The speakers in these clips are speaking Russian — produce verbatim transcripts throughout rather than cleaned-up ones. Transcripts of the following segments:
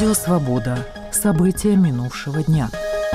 Радио «Свобода». События минувшего дня.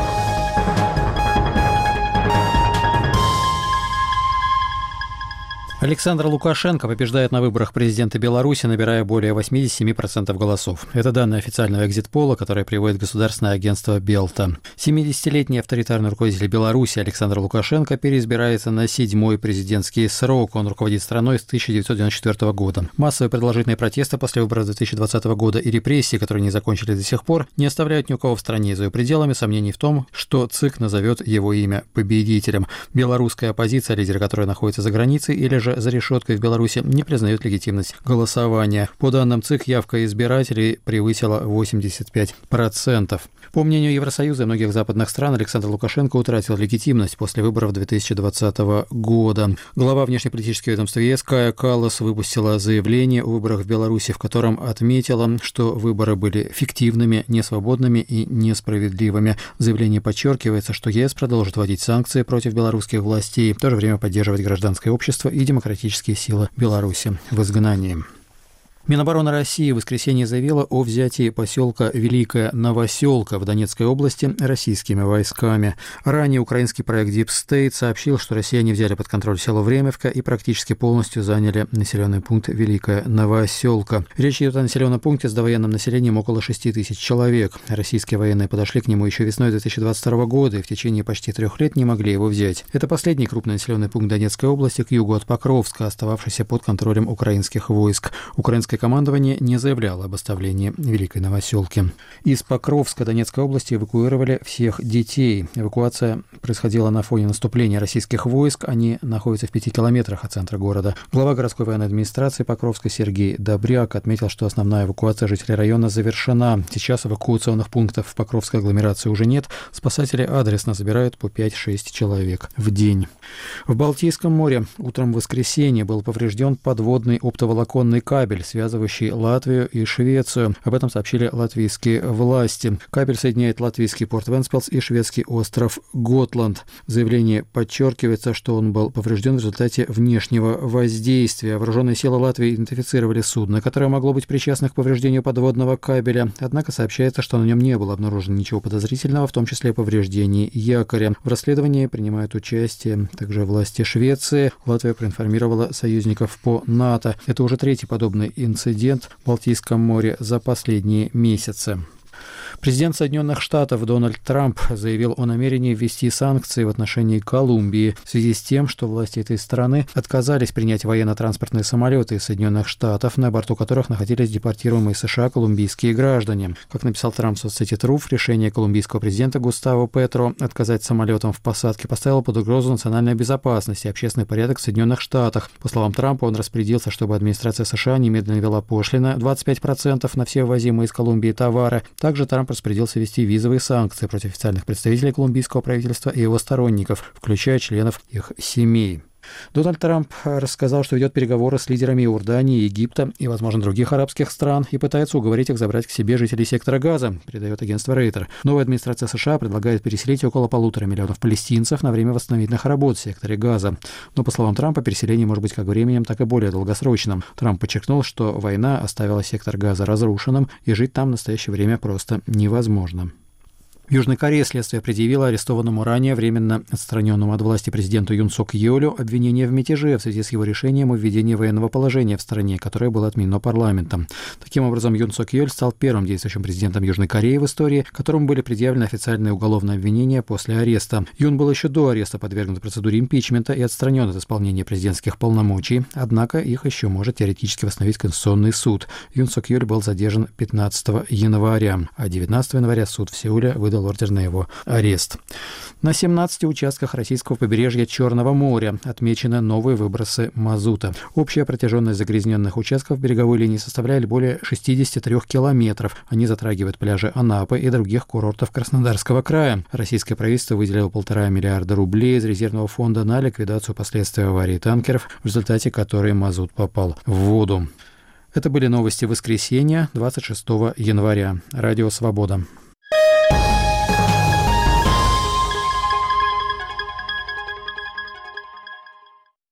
Александр Лукашенко побеждает на выборах президента Беларуси, набирая более восемьдесят семь процентов голосов. Это данные официального экзит-пола, который приводит государственное агентство Белта. семидесятилетний авторитарный руководитель Беларуси Александр Лукашенко переизбирается на седьмой президентский срок. Он руководит страной с тысяча девятьсот девяносто четвёртого года. Массовые продолжительные протесты после выборов две тысячи двадцатого года и репрессии, которые не закончились до сих пор, не оставляют ни у кого в стране. За ее пределами сомнений в том, что ЦИК назовет его имя победителем. Белорусская оппозиция, лидеры которой находятся за границей или же за решеткой в Беларуси, не признает легитимность голосования. По данным ЦИК, явка избирателей превысила восемьдесят пять процентов. По мнению Евросоюза и многих западных стран, Александр Лукашенко утратил легитимность после выборов две тысячи двадцатого года. Глава внешнеполитического ведомства ЕС Кая Каллас выпустила заявление о выборах в Беларуси, в котором отметила, что выборы были фиктивными, несвободными и несправедливыми. В заявлении подчеркивается, что ЕС продолжит вводить санкции против белорусских властей, в то же время поддерживать гражданское общество и демократические силы Беларуси в изгнании. Минобороны России в воскресенье заявила о взятии поселка Великая Новоселка в Донецкой области российскими войсками. Ранее украинский проект Deep State сообщил, что россияне взяли под контроль село Времевка и практически полностью заняли населенный пункт Великая Новоселка. Речь идет о населенном пункте с довоенным населением около шести тысяч человек. Российские военные подошли к нему еще весной две тысячи двадцать второго года и в течение почти трех лет не могли его взять. Это последний крупный населенный пункт Донецкой области к югу от Покровска, остававшийся под контролем украинских войск. Украинское командование не заявляло об оставлении Великой Новоселки. Из Покровска Донецкой области эвакуировали всех детей. Эвакуация происходила на фоне наступления российских войск. Они находятся в пяти километрах от центра города. Глава городской военной администрации Покровска Сергей Добряк отметил, что основная эвакуация жителей района завершена. Сейчас эвакуационных пунктов в Покровской агломерации уже нет. Спасатели адресно забирают по пять-шесть человек в день. В Балтийском море утром в воскресенье был поврежден подводный оптоволоконный кабель, связывающий Латвию и Швецию. Об этом сообщили латвийские власти. Кабель соединяет латвийский порт Вентспилс и шведский остров Готланд. В заявлении подчеркивается, что он был поврежден в результате внешнего воздействия. Вооруженные силы Латвии идентифицировали судно, которое могло быть причастно к повреждению подводного кабеля. Однако сообщается, что на нем не было обнаружено ничего подозрительного, в том числе повреждений якоря. В расследовании принимают участие также власти Швеции. Латвия проинформировала союзников по НАТО. Это уже третий подобный инцидент инцидент в Балтийском море за последние месяцы. Президент Соединенных Штатов Дональд Трамп заявил о намерении ввести санкции в отношении Колумбии в связи с тем, что власти этой страны отказались принять военно-транспортные самолеты из Соединенных Штатов, на борту которых находились депортируемые из США колумбийские граждане. Как написал Трамп в соцсети Truth, решение колумбийского президента Густаво Петро отказать самолетам в посадке поставило под угрозу национальной безопасности и общественный порядок в Соединенных Штатах. По словам Трампа, он распорядился, чтобы администрация США немедленно ввела пошлины двадцать пять процентов на все ввозимые из Колумбии товары. Также Трамп распорядился ввести визовые санкции против официальных представителей колумбийского правительства и его сторонников, включая членов их семей. Дональд Трамп рассказал, что ведет переговоры с лидерами Иордании, Египта и, возможно, других арабских стран и пытается уговорить их забрать к себе жителей сектора Газа, передает агентство Рейтер. Новая администрация США предлагает переселить около полутора миллионов палестинцев на время восстановительных работ в секторе Газа. Но, по словам Трампа, переселение может быть как временем, так и более долгосрочным. Трамп подчеркнул, что война оставила сектор Газа разрушенным, и жить там в настоящее время просто невозможно. В Южной Корее следствие предъявило арестованному ранее временно отстраненному от власти президенту Юн Сок Йолю обвинение в мятеже в связи с его решением о введении военного положения в стране, которое было отменено парламентом. Таким образом, Юн Сок Йоль стал первым действующим президентом Южной Кореи в истории, которому были предъявлены официальные уголовные обвинения после ареста. Юн был еще до ареста подвергнут процедуре импичмента и отстранен от исполнения президентских полномочий, однако их еще может теоретически восстановить Конституционный суд. Юн Сок Йоль был задержан пятнадцатого января, а девятнадцатого января суд в Сеуле выдал ордер на его арест. На семнадцати участках российского побережья Черного моря отмечены новые выбросы мазута. Общая протяженность загрязненных участков береговой линии составляет более шестьдесят три километров. Они затрагивают пляжи Анапы и других курортов Краснодарского края. Российское правительство выделило полтора миллиарда рублей из резервного фонда на ликвидацию последствий аварии танкеров, в результате которой мазут попал в воду. Это были новости воскресенья, двадцать шестого января. Радио «Свобода».